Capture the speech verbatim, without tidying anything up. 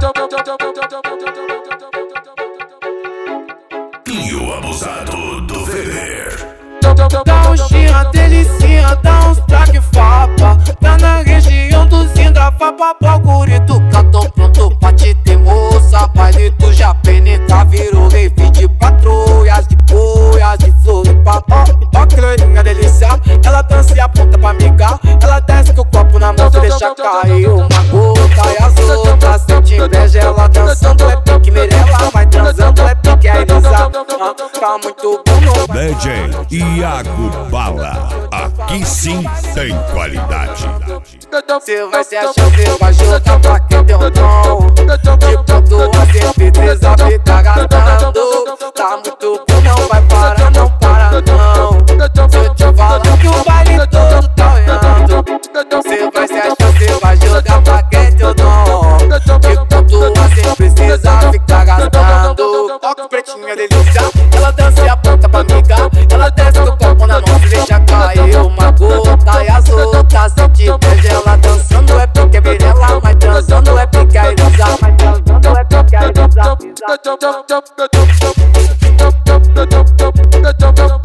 E o abusado do Weber. Dá um xinha, delicinha, dá uns traque fapa. Tá na região do Zinga, fapa, bagulho. Tô pronto pra te ter, moça. Baile tu já penetra, virou rave de patrulhas, de boias, de Floripa. Ó, ó que loirinha delícia, ela dança e aponta pra migar. Ela desce com o copo na mão, se deixa cair uma gota. E as outras sente inveja, ela dançando. É pique Mirella, vai transando, é pique a Elisa. Ah, tá muito bom, não vai. D J Iago Bala, aqui sim tem qualidade. Cê vai se achando, cê vai jogar pra quem deu tom. Tipo tua certeza, fica gastando. Tá muito bom, não vai parar, não para não. Se eu te falar que o baile todo tá olhando, cê vai se achar, cê vai jogar pra quem deu tom. Tipo tua certeza, fica gastando. Toque pretinha delícia, ela dança e aponta pra miga. Ela desce com o copo na mão, se deixa cair uma gota. E as outras sente inveja, ela dançando é pique Mirella, mas transando é pique a Elisa. Mas transando é pique a Elisa.